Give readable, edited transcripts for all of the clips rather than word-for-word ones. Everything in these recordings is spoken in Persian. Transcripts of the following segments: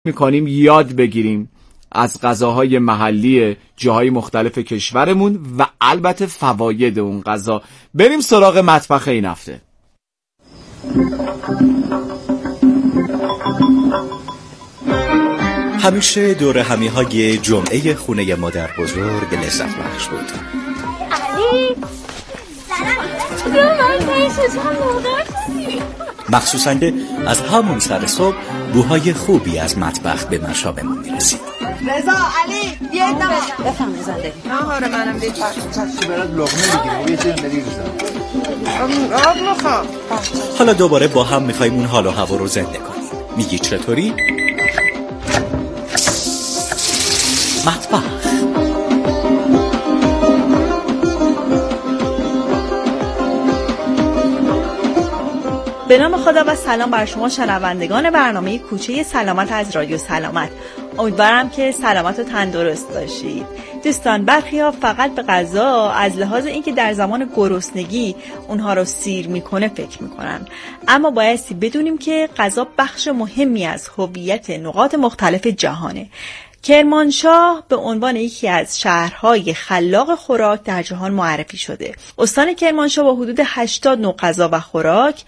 میکنیم یاد بگیریم از غذاهای محلی جاهای مختلف کشورمون و البته فواید اون غذا. بریم سراغ مطبخ این هفته. همیشه دور همیهای جمعه خونه مادر بزرگ لذت بخش بود. علی مخصوصاً از همون سر صبح بوهای خوبی از مطبخ به مشاممون میرسید. رضا، علی بیاید بفهم زنده نهار منم بیاید چی برات لقمه بگیرم یه چیز بریزم آب میخوام. حالا دوباره با هم میخواییم اون حال و هوا رو زنده کنیم. میگی چطوری؟ مطبخ. به نام خدا و سلام بر شما شنوندگان برنامه کوچه سلامت از رادیو سلامت. امیدوارم که سلامت و تندرست باشید. دوستان، برخی‌ها فقط به غذا از لحاظ اینکه در زمان گرسنگی اونها رو سیر میکنه فکر میکنن، اما بایستی بدونیم که غذا بخش مهمی از هویت نقاط مختلف جهانه. کرمانشاه به عنوان یکی از شهرهای خلاق خوراک در جهان معرفی شده. استان کرمانشاه با حدود 80 نوع غذا و خوراک،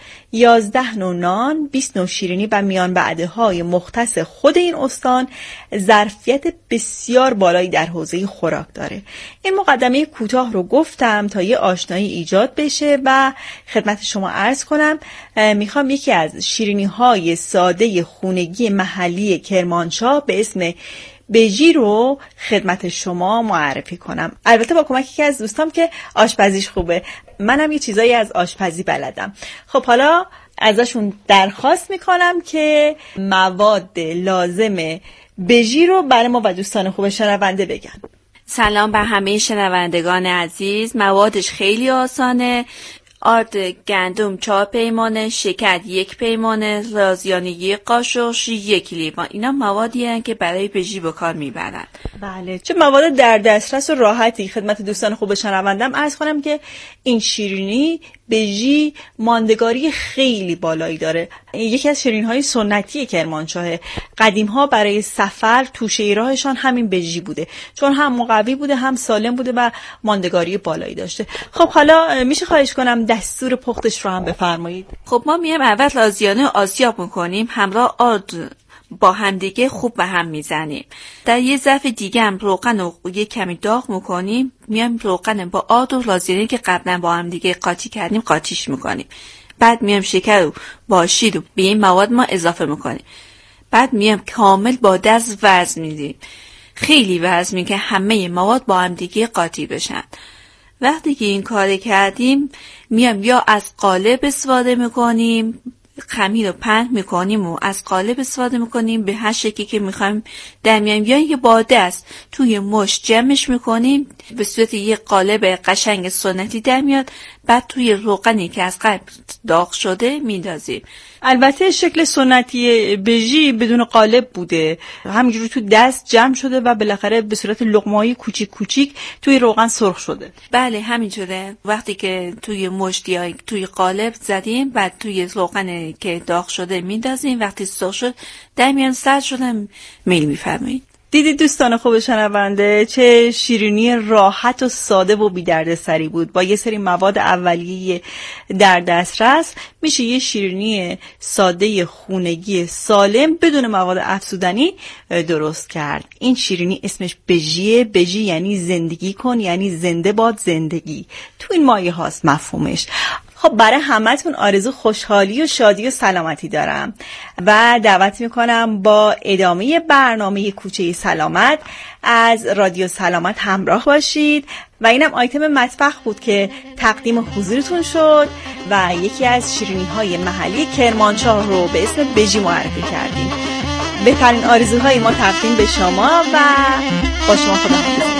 11 نوع نان، 20 نوع شیرینی و میان وعده‌های مختص خود این استان ظرفیت بسیار بالایی در حوزه خوراک داره. این مقدمه کوتاه رو گفتم تا یه آشنایی ایجاد بشه و خدمت شما عرض کنم میخوام یکی از شیرینی‌های ساده خونگی محلی کرمانشاه به اسم بژی رو خدمت شما معرفی کنم. البته با کمک یکی از دوستام که آشپزیش خوبه، منم یه چیزایی از آشپزی بلدم. خب حالا ازشون درخواست میکنم که مواد لازم بژی رو برای ما و دوستان خوب شنونده بگن. سلام بر همه شنوندگان عزیز. موادش خیلی آسانه. آرد گندم 4 پیمانه، شکر 1 پیمانه، رازیانه 1 قاشق، 1 لیوان. اینا موادی هستند که برای بژی به کار میبرن. بله، چه مواد در دسترس و راحتی. خدمت دوستان خوب شنوندم عرض کنم که این شیرینی بژی ماندگاری خیلی بالایی داره. یکی از شیرینی‌های سنتی کرمانشاه. قدیم‌ها برای سفر توشه راهشان همین بژی بوده، چون هم مقوی بوده، هم سالم بوده و ماندگاری بالایی داشته. خب حالا میشه خواهش کنم دستور پختش رو هم بفرمایید؟ خب ما میایم اول رازیانه آسیاب میکنیم، همراه آرد با همدیگه خوب به هم میزنیم. در یه ظرف دیگه هم روغن رو یه کمی داغ میکنیم، میایم روغن با آرد و رازیانه که قبلا با همدیگه قاطی کردیم قاطیش میکنیم. بعد میایم شکر رو با شیر رو به این مواد ما اضافه میکنیم. بعد میایم کامل با دست وزن میدیم، خیلی وزن میدیم که همه مواد با همدیگه قاطی بشن. وقتی که این کار کردیم میایم یا از قالب استفاده میکنیم، خمیر رو پهن میکنیم و از قالب استفاده میکنیم به هر شکلی که میخوایم در میایم، یا یه با دست توی مشت جمعش میکنیم به صورت یه قالب قشنگ سنتی در میاد. بعد توی روغنی که از قبل داغ شده میندازیم. البته شکل سنتی بژی بدون قالب بوده، همینجوری تو دست جمع شده و بالاخره به صورت لقمه‌های کوچیک کوچیک توی روغن سرخ شده. بله همینجوره. وقتی که توی مشت یا توی قالب زدیم، بعد توی روغن که داغ شده میندازیم. وقتی سرخ شد در میان سرد شده میل میفرمایید. دیدید دوستان خوب شنونده چه شیرینی راحت و ساده و بی دردسری بود. با یه سری مواد اولیه در دسترس میشه یه شیرینی ساده خونگی سالم بدون مواد افزودنی درست کرد. این شیرینی اسمش بژیه. بژی یعنی زندگی کن، یعنی زنده باد زندگی. تو این مایه هاست مفهومش. خب برای همتون آرزو خوشحالی و شادی و سلامتی دارم و دعوت میکنم با ادامه برنامه کوچه سلامت از رادیو سلامت همراه باشید. و اینم آیتم مطبخ بود که تقدیم حضورتون شد و یکی از شیرینی‌های محلی کرمانشاه رو به اسم بژی معرفی کردیم. بهترین آرزوهای ما تقدیم به شما و با شما خداحافظی.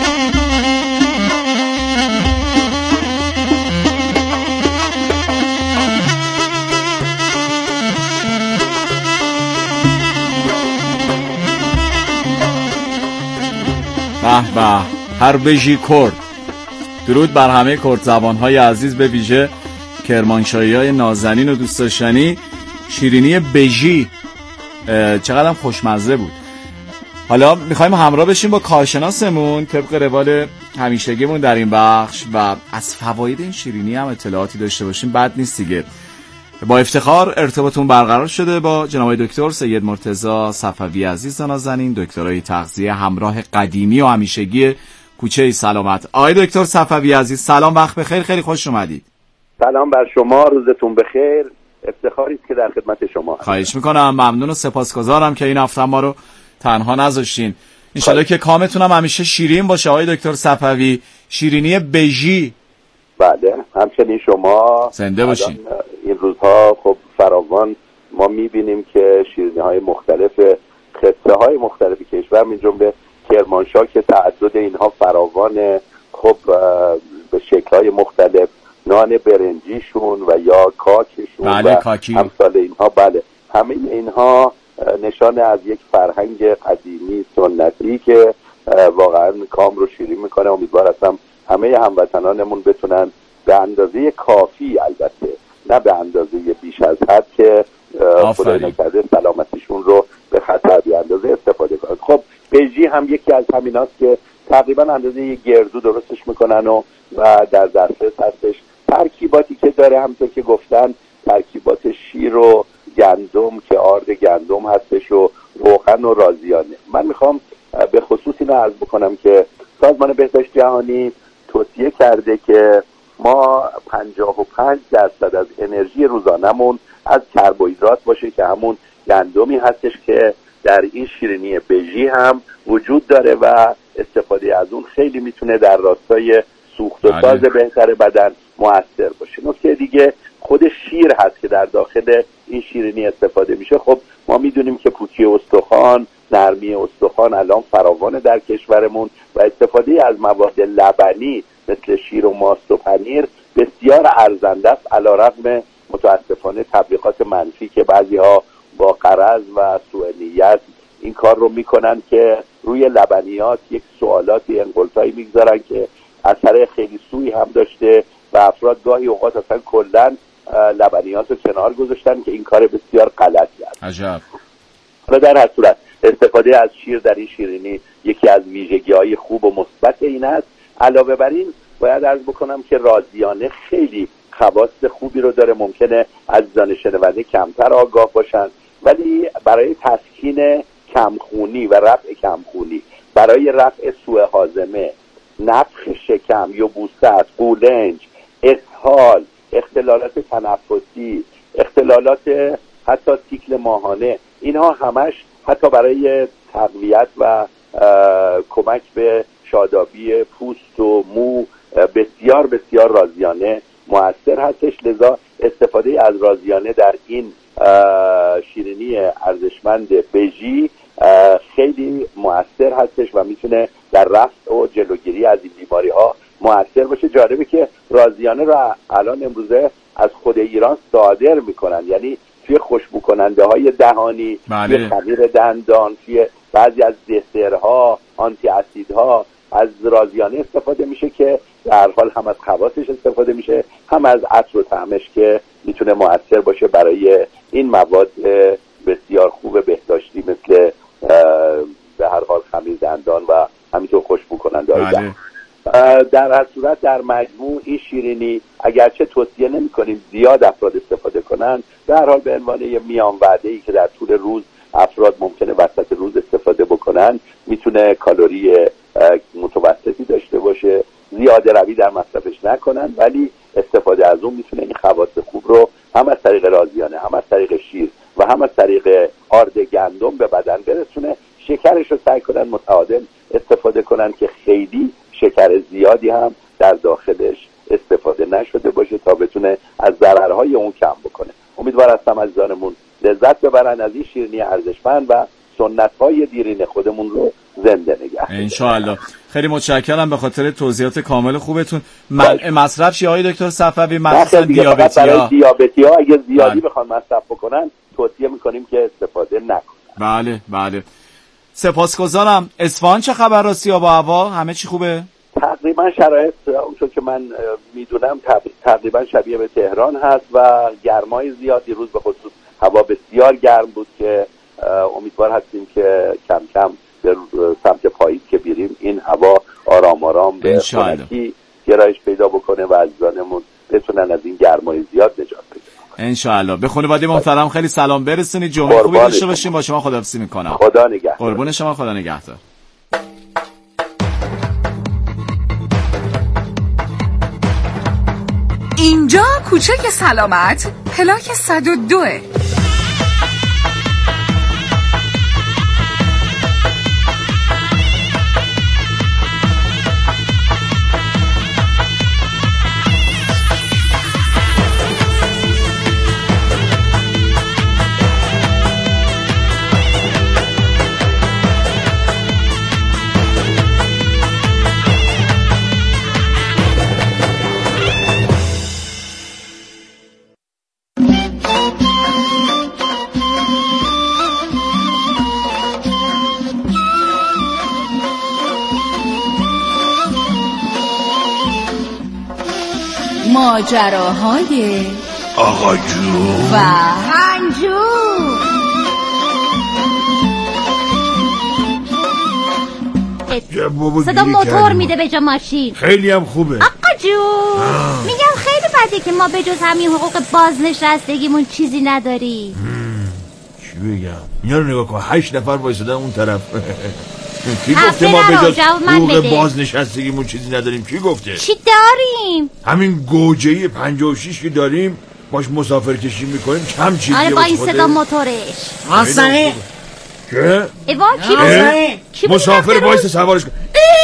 به به، هر بژی کرد. درود بر همه کرد زبان‌های عزیز، به ویژه کرمانشاهی‌های نازنین و دوست داشتنی. شیرینی بژی چقدر هم خوشمزه بود. حالا میخوایم همراه بشیم با کارشناسمون طبق روال همیشگیمون در این بخش و از فواید این شیرینی هم اطلاعاتی داشته باشیم. بد نیست دیگه. با افتخار ارتباطمون برقرار شده با جناب دکتر سید مرتضی صفوی عزیز نازنین، دکترای تغذیه، همراه قدیمی و همیشگی کوچه سلامت. آقای دکتر صفوی عزیز سلام، وقت بخیر، خیلی خوش اومدید. سلام بر شما، روزتون بخیر. افتخاری است که در خدمت شما هستم. خواهش میکنم، ممنون و سپاسگزارم که این هفته ما رو تنها نذاشتین. انشالله که کامتون هم همیشه شیرین باشه آقای دکتر صفوی. شیرینی بژی. بله، همچنین شما زنده باشین. این روزها خب فراوان ما میبینیم که شیرینی های مختلف خطه های مختلف کشور من جمله کرمانشاه که تعدد اینها فراوانه، خب به شکل های مختلف، نان برنجیشون و یا کاکشون بله، و کاکی. امثال اینها، بله همه اینها نشان از یک فرهنگ قدیمی سنتی که واقعا کام رو شیرین میکنه. امیدوار هستم همه هموطنانمون بتونن به اندازه کافی، البته نه به اندازه بیش از حد که خدای نکرده سلامتیشون رو به خطر بیاندازه استفاده کنن. خب بژی هم یکی از همیناست که تقریبا اندازه یک گردو درستش میکنن و در دسترس هستش. ترکیباتی که داره همونطور که گفتن ترکیبات شیر و گندم که آرد گندم هستش و روغن و رازیانه. من میخوام به خصوص اینو عرض بکنم که سازمان بهداشت جهانی توصیه کرده که ما 55% از انرژی روزانمون از کربوهیدرات باشه که همون گندمی هستش که در این شیرینی بژی هم وجود داره و استفاده از اون خیلی میتونه در راستای سوخت و ساز بهتر بدن مؤثر باشه. نکته دیگه خود شیر هست که در داخل این شیرینی استفاده میشه. خب ما میدونیم که پوکی استخوان، نرمی استخوان الان فراوانه در کشورمون و استفاده از مواد لبنی مثل شیر و ماست و پنیر بسیار ارزنده است، علیرغم متاسفانه تبلیغات منفی که بعضی‌ها با غرض و سوء نیت این کار رو میکنن که روی لبنیات یک سوالاتی انقلتایی میگذارن که اثر خیلی سوئی هم داشته و افراد گاهی اوقات اصلا کلن لبنیات رو کنار گذاشتن که این کار بسیار غلطی است. عجب. حالا در هر صورت استفاده از شیر در این شیرینی یکی از ویژگی‌های خوب و مثبت این است. علاوه بر این باید عرض بکنم که رازیانه خیلی خواص خوبی رو داره. ممکنه عزیزان شنونده کمتر آگاه باشن، ولی برای تسکین کمخونی و رفع کمخونی، برای رفع سوء هاضمه، نفخ شکم، یبوست، قولنج، اسهال، اختلالات تنفسی، اختلالات حتی سیکل ماهانه، اینها همش حتی برای تقویت و کمک به شادابی پوست و مو بسیار بسیار رازیانه مؤثر هستش. لذا استفاده از رازیانه در این شیرینی ارزشمند بژی خیلی مؤثر هستش و میتونه در رفع و جلوگیری از این بیماری ها مؤثر باشه. جالبه که رازیانه را الان امروزه از خود ایران صادر میکنن، یعنی توی خوشبو کننده های دهانی، توی خمیر دندان، توی بعضی از دسرها، آنتی اسیدها از رازیانه استفاده میشه که در حال هم از خواصش استفاده میشه، هم از عطر و طعمش که میتونه مؤثر باشه برای این مواد بسیار خوب بهداشتی مثل به هر حال خمیر دندان و همینطور خوشبو کننده های دهان. در هر صورت در مجموع این شیرینی اگرچه توصیه نمی کنیم زیاد افراد استفاده کنن، در حال به عنوان یه میان وعده‌ای که در طول روز افراد ممکنه وسط روز استفاده بکنن، میتونه کالری متوسطی داشته باشه، زیاده روی در مصرفش نکنن، ولی استفاده از اون میتونه این خواص خوب رو هم از طریق رازیانه، هم از طریق شیر و هم از طریق آرد گندم به بدن برسونه. شکرش رو سعی کنن متعادل استفاده کنن که خیلی شکر زیادی هم در داخلش استفاده نشده باشه تا بتونه از ضررهای اون کم بکنه. امیدوار هستم عزیزانمون لذت ببرن از این شیرینی ارزشمند و سنت‌های دیرین خودمون رو زنده نگه دارن. انشاءالله. خیلی متشکرم به خاطر توضیحات کامل خوبتون. منع مصرف چیه آقای دکتر صفوی؟ مثلا دیابتی‌ها اگه زیادی بخوان مصرف بکنن توصیه می‌کنیم که استفاده نکنن. بله. سپاسگزارم. اصفهان چه خبر راستی با هوا؟ همه چی خوبه؟ تقریبا شرایط اونطور که من میدونم تقریبا شبیه به تهران هست و گرمای زیادی، روز به خصوص هوا بسیار گرم بود که امیدوار هستیم که کم کم به سمت پاییز که بیریم این هوا آرام آرام به خنکی گرایش پیدا بکنه و عزیزانمون بتونن از این گرمای زیاد نجات پیدا کنن انشاءالله. به خانواده محترم خیلی سلام برسونید. جمعه خوبی داشته باشیم. با شما خداحافظی میکنم. خدا نگهدار. قربون شما. خدا نگهدار. اینجا کوچه سلامت پلاک 102. ماجراهای آقا جون و هنجون. صدا موتور میده به جا ماشین. خیلی هم خوبه آقا جون. میگم خیلی بده که ما به جز همین حقوق بازنشستگیمون چیزی نداریم. چی بگم؟ اینا رو نگاه کن 8 نفر وایسادن اون طرف. کی گفته ما به جز حقوق بازنشستگیمون چیزی نداریم؟ کی گفته؟ چی داریم؟ همین گوجه 56 که داریم باش مسافر کشی میکنیم. کم چیزیه. آره با این صدا موتورش. آسانی که؟ ایوا کی مسافر وایس سوارش کن.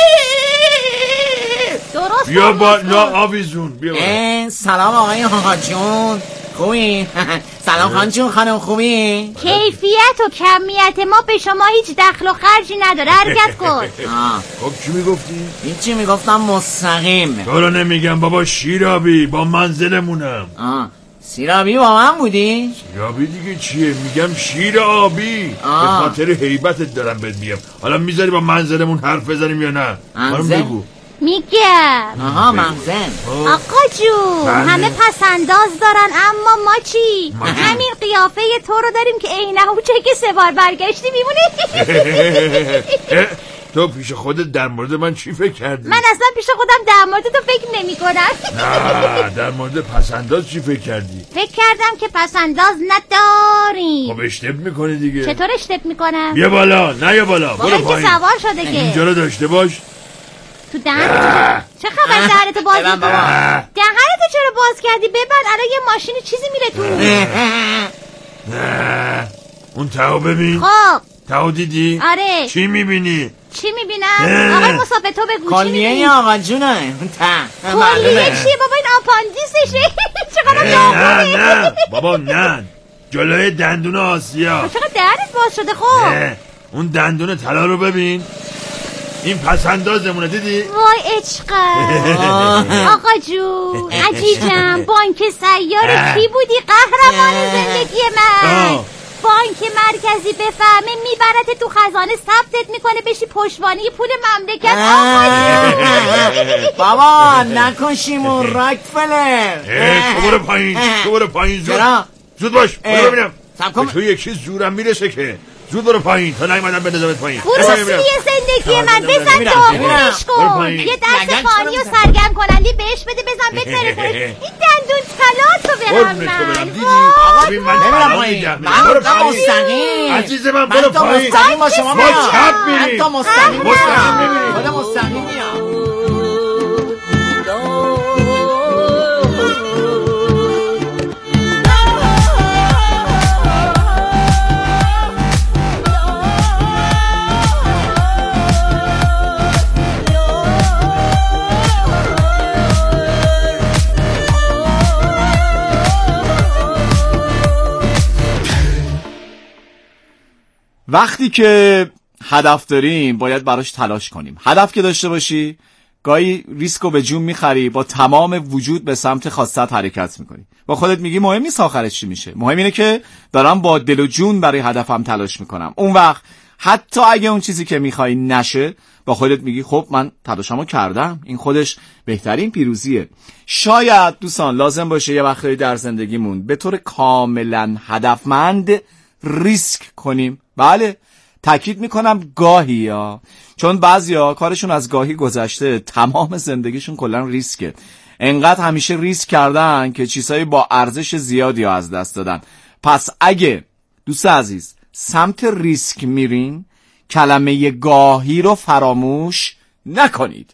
درست. بیا با آویزون بیا. سلام آقای آقا جون. خوبی؟ سلام خان جون. خانم خوبی؟ کیفیت و کمیت ما به شما هیچ دخل و خرجی نداره. حرکت کن. خب چی میگفتی؟ هیچی میگفتم مستقیم. تو رو نمیگم بابا شیرابی با منزلمونم. سیرابی با من بودی؟ سیرابی دیگه چیه؟ میگم شیر آبی. به خاطر هیبتت دارم بهت میگم. حالا میذاری با منزلمون حرف بزنیم یا نه؟ منزل؟ بگو. میگم منزل. آقا جون همه پسنداز دارن اما ما چی؟ همین قیافه تو رو داریم که عینه‌هو چک 3 بار برگشتی میمونی. تو پیش خودت در مورد من چی فکر کردی؟ من اصلا پیش خودم در مورد تو فکر نمی کنم. نه در مورد پسنداز چی فکر کردی؟ فکر کردم که پسنداز نداری. خب اشتب میکنی دیگه. چطور اشتب میکنم؟ بیا بالا نه یا بالا برو پایین. سوار شده که اینجا رو داشته باش. تو دهنت چه خبر؟ دهنتو باز می‌کنی؟ دهنتو چرا باز کردی؟ ببند الان یه ماشین چیزی میره تو. اون تاو ببین. خب تاو دیدی؟ آره. چی میبینی؟ چی میبینم؟ آقای مسافر تو بگو کلیه آقا جونه. کلیه چیه بابا؟ این آپاندیسشه. چقدر داغونه. نه بابا نه جلوی دندون آسیا. چقدر دهنت باز شده؟ خب اون دندون طلا رو ببین. این پسندازمونه دیدی؟ وای عشقم. آقا جون عجیجم. بانک سیاره کی بودی؟ قهرمان زندگی من. بانک مرکزی بفهمه میبرت تو خزانه ثبتت میکنه بشی پشتوانه پول مملکت. بابا نکشیمون راکفلر. تو برو پایین زود باش. برو ببینم به تو یکی زورم میرسه که زود برو پایین تا نیومدم بندازمت پایین. بروسیه زندگی من بزن داغونش کن. یه دست فانی و سرگرم کنندی بهش بده بزن بتره کنه. این دندون طلا تو برم من. ببین من طلا میدم. برو پایین عزیز من. برو پایین. مستقیم با شما ما چپ میریم. حتی مستقیم میریم. خدا مستقیم میام. وقتی که هدف داریم باید براش تلاش کنیم. هدف که داشته باشی گاهی ریسکو به جون میخری، با تمام وجود به سمت خواستت حرکت میکنی. با خودت میگی مهم نیست آخرش چی میشه، مهم اینه که دارم با دل و جون برای هدفم تلاش میکنم. اون وقت حتی اگه اون چیزی که میخوای نشه با خودت میگی خب من تلاشمو کردم، این خودش بهترین پیروزیه. شاید دوستان لازم باشه یه وقتی در زندگیمون به طور کاملا هدفمند ریسک کنیم بله، تاکید میکنم گاهی ها، چون بعضیا کارشون از گاهی گذشته، تمام زندگیشون کلا ریسکه. انقدر همیشه ریسک کردن که چیزایی با ارزش زیادی ها از دست دادن. پس اگه دوست عزیز سمت ریسک میرین، کلمه گاهی رو فراموش نکنید.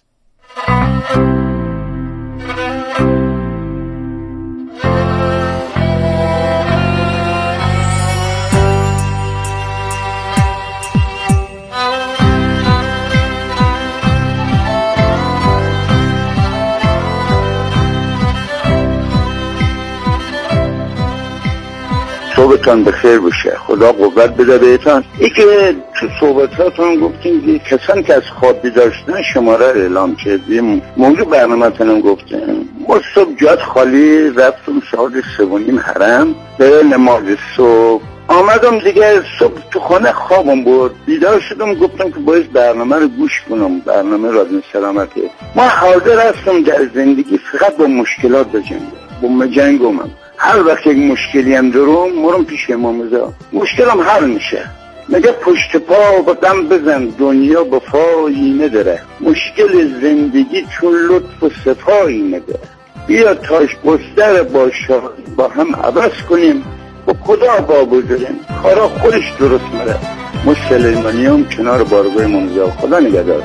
صحبتان بخیر بشه، خدا قوت بده بهتان. که تو صحبتاتون گفتیم کسانی که از خواب بیدار شدن شماره اعلام کردیم. موضوع برنامه‌تون گفتیم ما صبح جات خالی رفتم ساعت 3:30 حرم به نماز صبح. آمدم دیگه صبح تو خانه خوابم بود، بیدار شدم گفتم که باید برنامه رو گوش کنم، برنامه رادیو سلامتی. ما حاضر هستم در زندگی فقط با مشکلات بجنگم، با جنگم. هر وقت یک مشکلی هم دارم مرم پیش امام رضا، مشکلم حل میشه. میگه پشت پا با دم بزن، دنیا با پایی نداره، مشکل زندگی چون لطف و صفایی نداره. بیا تاش بستر با هم عوض کنیم، با خدا با بذاریم، کارا خودش درست میره. ما سلیمانی هم کنار بارگاه امام رضا. خدا نگهدار.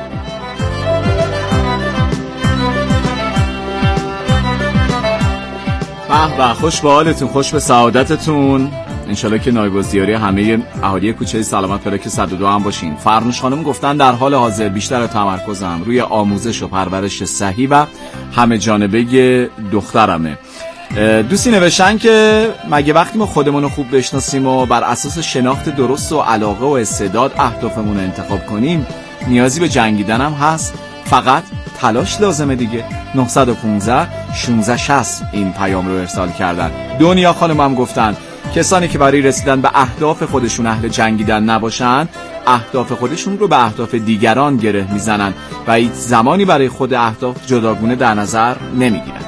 به خوش به حالتون، خوش به سعادتتون. انشالله که نایب‌الزیاری همه اهالی کوچه سلامت پلاک 102 هم باشین. فرنوش خانم گفتن در حال حاضر بیشتر تمرکزم روی آموزش و پرورش صحیح و همه جانبه دخترمه. دوستی نوشتن که مگه وقتی ما خودمون رو خوب بشناسیم و بر اساس شناخت درست و علاقه و استعداد اهدافمون رو انتخاب کنیم، نیازی به جنگیدن هم هست؟ فقط تلاش لازمه دیگه. 915 1660 این پیام رو ارسال کردن. دنیا خانم هم گفتن کسانی که برای رسیدن به اهداف خودشون اهل جنگیدن نباشن، اهداف خودشون رو به اهداف دیگران گره میزنن و هیچ زمانی برای خود اهداف جداگونه در نظر نمیگیرن.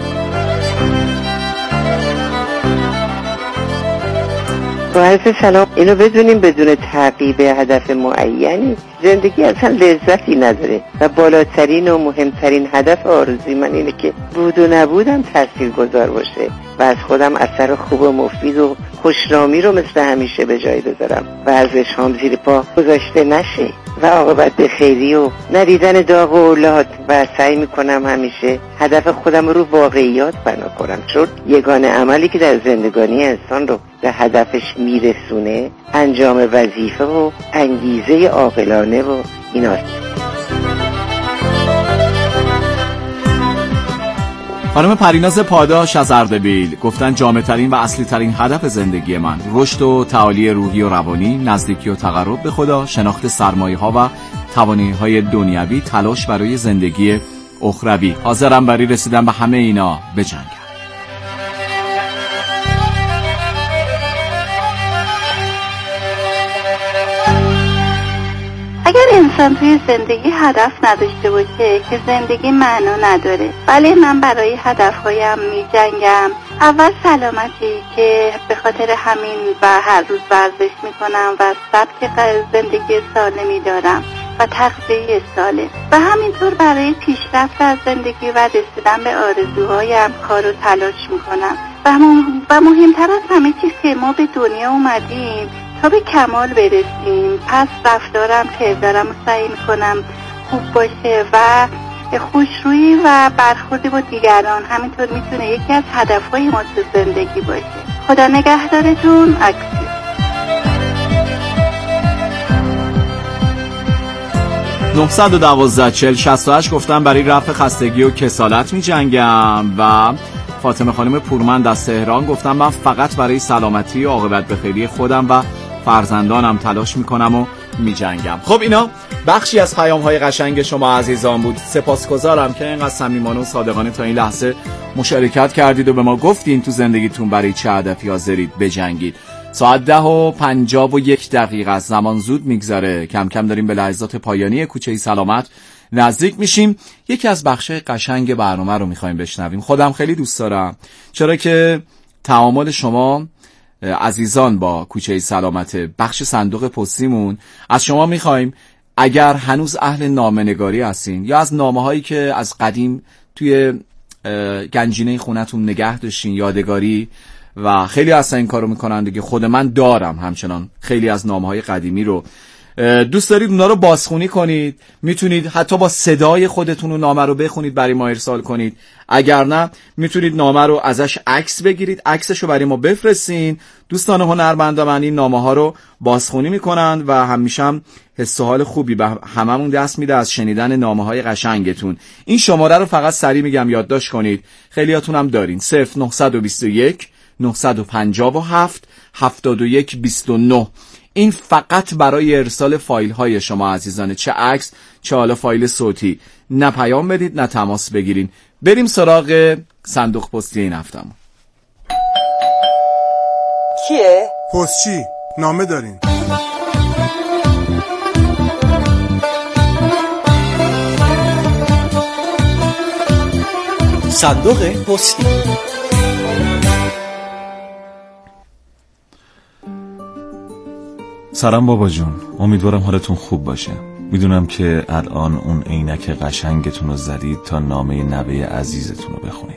با عرض سلام، اینو بدونیم بدون تعقیب هدف معینی زندگی اصلا لذتی نداره و بالاترین و مهمترین هدف آرزوی من اینه که بود و نبودم تاثیرگذار باشه و از خودم اثر خوب و مفید و خوشرامی رو مثل همیشه به جای بذارم و ارزش هام زیر پا گذاشته نشه و عاقبت به خیری و ندیدن داغ و اولاد. و سعی میکنم همیشه هدف خودم رو واقعیات بنا کنم، چون یگانه عملی که در زندگانی انسان رو به هدفش میرسونه انجام وظیفه و انگیزه عاقلانه و ایناست. خانم پریناز پاداش از اردبیل گفتن جامع‌ترین و اصلی ترین هدف زندگی من رشد و تعالی روحی و روانی، نزدیکی و تقرب به خدا، شناخت سرمایه‌ها و توانایی‌های دنیوی، تلاش برای زندگی اخروی. حاضرم برای رسیدن به همه اینا بجنگم. اگر انسان توی زندگی هدف نداشته باشه که زندگی معنا نداره. ولی من برای هدفهایم می جنگم. اول سلامتی که به خاطر همین و هر روز ورزش می کنم و سبک زندگی سالمی دارم و تغذیه سالم و همینطور برای پیشرفت از زندگی و رسیدن به آرزوهایم کار و تلاش می کنم و مهمتر از همه چیز که ما به دنیا اومدیم تا به کمال برسیم. پس رفتارم کردارم و سعی میکنم خوب باشه و خوشرویی و برخورد با دیگران همینطور میتونه یکی از هدفهای ما تو زندگی باشه. خدا نگهدارتون. عکسی 912 40 68 گفتن برای رفع خستگی و کسالت می جنگم. و فاطمه خانم پورمند از تهران گفتم من فقط برای سلامتی و عاقبت به خیری خودم و فرزندانم تلاش میکنم و میجنگم. خب اینا بخشی از پیام‌های قشنگ شما عزیزان بود. سپاسگزارم که اینقدر صمیمانه و صادقانه تا این لحظه مشارکت کردید و به ما گفتین تو زندگیتون برای چه هدفی حاضرید بجنگید. ساعت 10:51 از زمان زود میگذره. کم کم داریم به لحظات پایانی کوچه سلامت نزدیک میشیم. یکی از بخشای قشنگ برنامه رو میخوایم بشنویم. خودم خیلی دوست دارم، چرا که تعامل شما عزیزان با کوچه سلامت بخش صندوق پستیمون از شما میخوایم اگر هنوز اهل نامه‌نگاری هستین یا از نامه‌هایی که از قدیم توی گنجینه خونتون نگه داشتین یادگاری و خیلی هستن این کارو میکنن دیگه، خود من دارم همچنان خیلی از نامه‌های قدیمی رو، دوست دارید اونا رو بازخونی کنید، میتونید حتی با صدای خودتون نامه رو بخونید برای ما ارسال کنید. اگر نه میتونید نامه رو ازش عکس بگیرید، عکسش رو برای ما بفرستین. دوستان هنرمندا من این نامه ها رو بازخونی میکنن و همیشه هم حس و حال خوبی به هممون دست میده از شنیدن نامه های قشنگتون. این شماره رو فقط سریع میگم یادداشت کنید، خیلیاتون هم دارین. 0921 957 7129. این فقط برای ارسال فایل های شما عزیزانه، چه عکس چه حالا فایل صوتی. نه پیام بدید نه تماس بگیرین. بریم سراغ صندوق پستی این هفتمون. کیه؟ پستچی نامه دارین. صندوق پستی. سلام بابا جون، امیدوارم حالتون خوب باشه. میدونم که الان اون عینک قشنگتون رو زدید تا نامه نوه عزیزتون رو بخونید.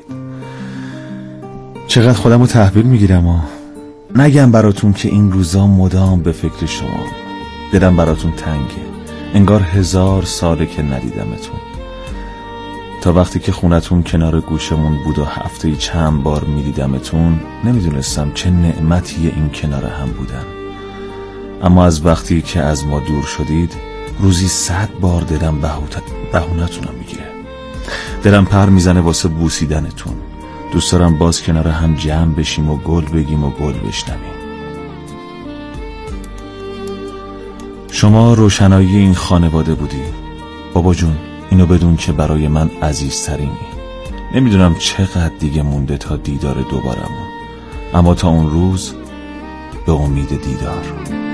چقدر خودم رو تحویل میگیرم و نگم براتون که این روزا مدام به فکر شما، دلم براتون تنگه، انگار 1000 ساله که ندیدمتون. تا وقتی که خونتون کنار گوشمون بود و هفته‌ای چند بار میدیدمتون نمیدونستم چه نعمتیه این کنار هم بودن. اما از وقتی که از ما دور شدید روزی 100 بار دلم بهونتونم میگیره. دلم پر میزنه واسه بوسیدنتون. دوست دارم باز کنار هم جمع بشیم و گل بگیم و گل بشنویم. شما روشنایی این خانواده بودی بابا جون، اینو بدون که برای من عزیزترینی. نمیدونم چقدر دیگه مونده تا دیدار دوبارمون، اما تا اون روز به امید دیدار.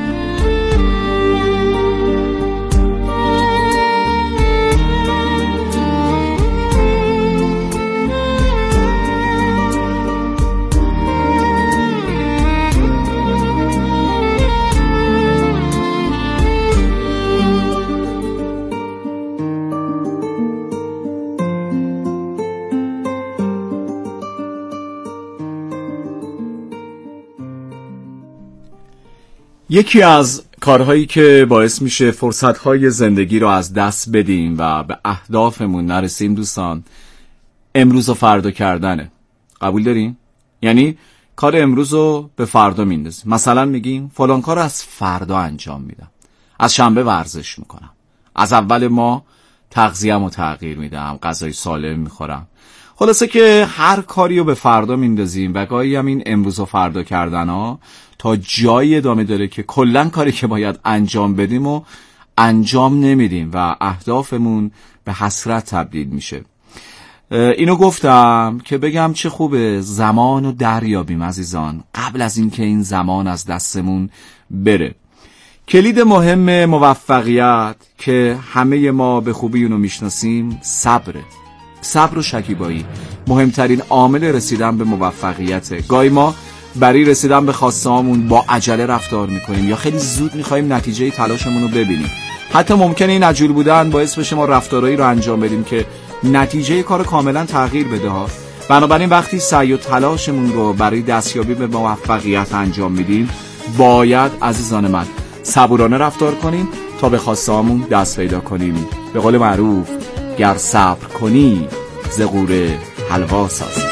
یکی از کارهایی که باعث میشه فرصتهای زندگی رو از دست بدیم و به اهدافمون نرسیم دوستان، امروز و فردا کردنه. قبول دارین؟ یعنی کار امروز رو به فردا میندازیم. مثلا میگیم فلان کار از فردا انجام میدم، از شنبه ورزش میکنم، از اول ماه تغذیه‌مو تغییر میدم، غذای سالم میخورم. خلاصه که هر کاری رو به فردا میندازیم و گاهی هم این امروز و فردا کردن ها تا جایی ادامه داره که کلن کاری که باید انجام بدیم و انجام نمیدیم و اهدافمون به حسرت تبدیل میشه. اینو گفتم که بگم چه خوبه زمان رو دریابیم عزیزان قبل از اینکه این زمان از دستمون بره. کلید مهم موفقیت که همه ما به خوبی اونو میشناسیم صبره. صبر و شکیبایی مهمترین عامل رسیدن به موفقیته. گاهی ما برای رسیدن به خواسته‌هامون با عجله رفتار میکنیم یا خیلی زود میخوایم نتیجه تلاشمون رو ببینیم. حتی ممکنه این عجول بودن باعث بشه ما رفتارهایی رو انجام بدیم که نتیجه کار کاملا تغییر بده ها. بنابراین وقتی سعی و تلاشمون رو برای دستیابی به موفقیت انجام میدیم باید عزیزان من صبورانه رفتار کنیم تا به خواسته‌هامون دست پیدا کنیم. به قول معروف گر صبر کنی ز غوره حلوا سازی.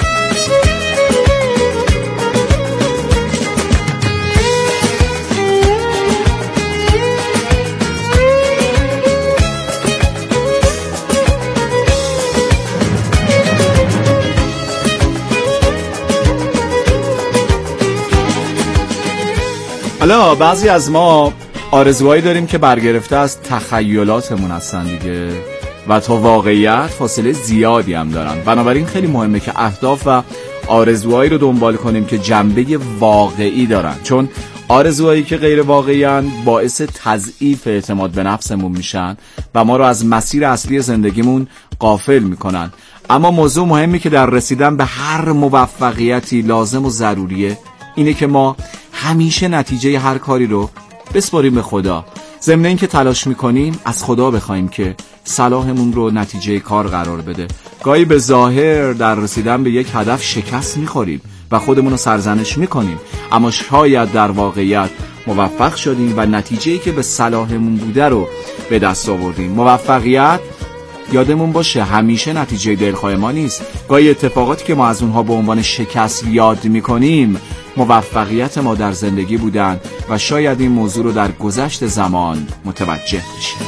حالا بعضی از ما آرزوهایی داریم که برگرفته از تخیلاتمون هستن دیگه و تا واقعیت فاصله زیادی هم دارن. بنابراین خیلی مهمه که اهداف و آرزوهایی رو دنبال کنیم که جنبه واقعی دارن، چون آرزوهایی که غیر واقعی‌اند باعث تضعیف اعتماد به نفسمون میشن و ما رو از مسیر اصلی زندگیمون غافل میکنن. اما موضوع مهمی که در رسیدن به هر موفقیتی لازم و ضروریه اینه که ما همیشه نتیجه هر کاری رو بسپاریم به خدا. ضمن این که تلاش میکنیم از خدا بخوایم که صلاحمون رو نتیجه کار قرار بده. گاهی به ظاهر در رسیدن به یک هدف شکست میخوریم و خودمون رو سرزنش میکنیم، اما شاید در واقعیت موفق شدیم و نتیجه‌ای که به صلاحمون بوده رو به دست آوردیم. موفقیت یادمون باشه همیشه نتیجه دلخواه ما نیست. گاهی اتفاقاتی که ما از اونها به عنوان شکست یاد میکنیم موفقیت ما در زندگی بودن و شاید این موضوع رو در گذشت زمان متوجه بشیم.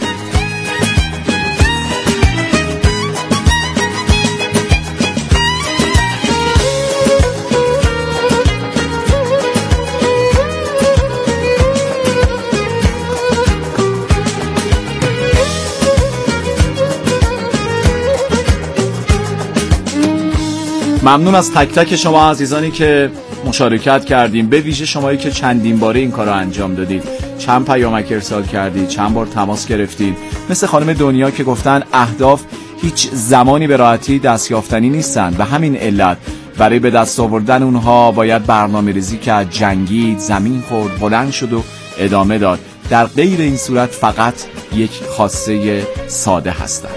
ممنون از تک تک شما عزیزانی که مشارکت کردیم، به ویژه شمایی که چندین باره این کار رو انجام دادید، چند پیامک ارسال کردید، چند بار تماس گرفتید، مثل خانم دنیا که گفتن اهداف هیچ زمانی به راحتی دستیافتنی نیستن، به همین علت برای به دست آوردن اونها باید برنامه ریزی کرد، جنگید، زمین خورد، بلند شد و ادامه داد. در غیر این صورت فقط یک خواسته ساده هستند.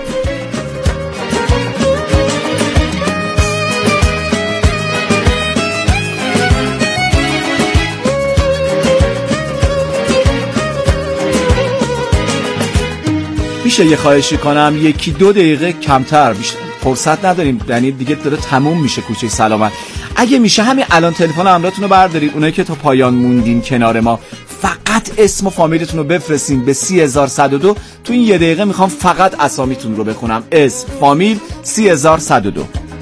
میشه یه خواهشی کنم، 1-2 دقیقه کمتر، فرصت نداریم، یعنی دیگه داره تموم میشه کوچه سلامت. اگه میشه همین الان تلفن همراهتون رو بردارید، اونایی که تا پایان موندین کنار ما، فقط اسم و فامیلتون رو بفرستین به 30102. تو این 1 دقیقه میخوام فقط اسامیتون رو بخونم، اسم، فامیل، 30102.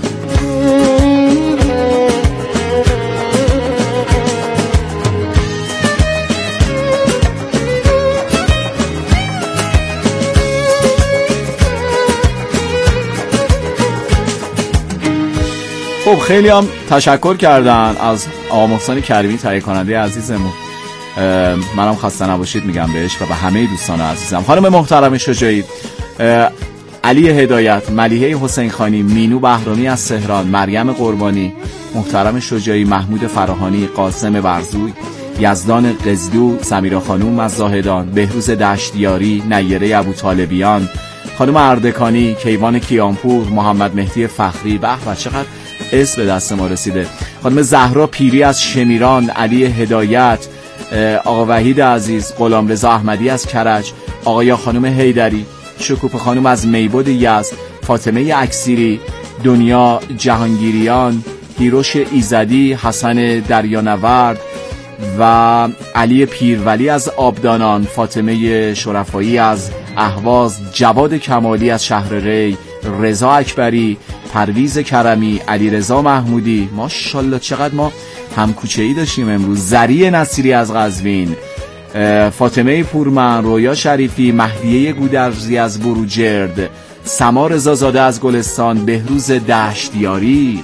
خب خیلی هم تشکر کردن از آقا محسن کریمی، تهیه کننده عزیزمون. منم خسته نباشید میگم بهش و به همه دوستان عزیزم. خانم محترم شجاعی، علی هدایت، ملیحه حسین خانی، مینو بهرامی از تهران، مریم قربانی، محترم شجاعی، محمود فراهانی، قاسم ورزوی، یزدان قزدو، سمیرا خانوم از زاهدان، بهروز دشتیاری، نیره ابوطالبیان، خانم اردکانی، کیوان کیانپور، محمد مهدی فخری، به چقدر اسم به دست ما رسیده، خانم زهرا پیری از شمیران، علی هدایت، آقا وحید عزیز، غلامرضا احمدی از کرج، آقا خانم حیدری، شکوفه خانم از میبود یزد، فاطمه اکسیری، دنیا جهانگیریان، هیروش ایزدی، حسن دریانورد و علی پیرولی از آبدانان، فاطمه شرفایی از اهواز، جواد کمالی از شهر ری، رضا اکبری، پرویز کرمی، علی رضا محمودی، ماشاءالله چقدر ما هم کوچه‌ای داشتیم امروز، زری نصیری از قزوین، فاطمه پورمن، رویا شریفی، مهدیه گودرزی از بروجرد، سما رضازاده از گلستان، بهروز دشتیاری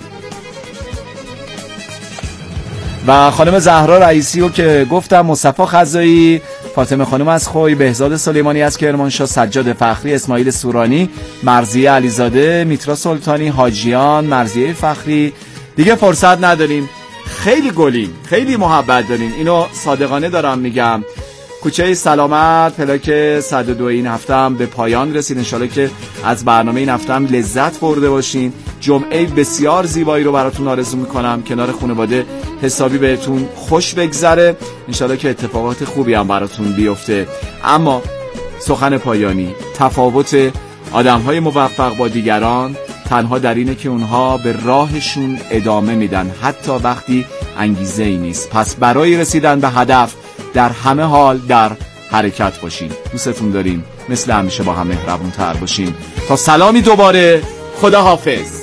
و خانم زهرا رئیسی رو که گفتم، مصطفی خزایی، فاطمه خانم از خوی، بهزاد سلیمانی از کرمانشاه، سجاد فخری، اسماعیل سورانی، مرضیه علیزاده، میترا سلطانی، حاجیان، مرضیه فخری. دیگه فرصت نداریم، خیلی گلیم، خیلی محبت دارین، اینو صادقانه دارم میگم. کوچه سلامت پلاک 102 این هفته هم به پایان رسید. انشالله که از برنامه این هفته هم لذت برده باشین. جمعه بسیار زیبایی رو براتون آرزو میکنم، کنار خانواده حسابی بهتون خوش بگذره، انشالله که اتفاقات خوبی هم براتون بیفته. اما سخن پایانی، تفاوت آدم‌های موفق با دیگران تنها در اینه که اونها به راهشون ادامه میدن حتی وقتی انگیزه ای نیست. پس برای رسیدن به هدف در همه حال در حرکت باشین. دوستتون داریم، مثل همیشه با هم مهربون‌تر باشین. تا سلامی دوباره، خدا حافظ.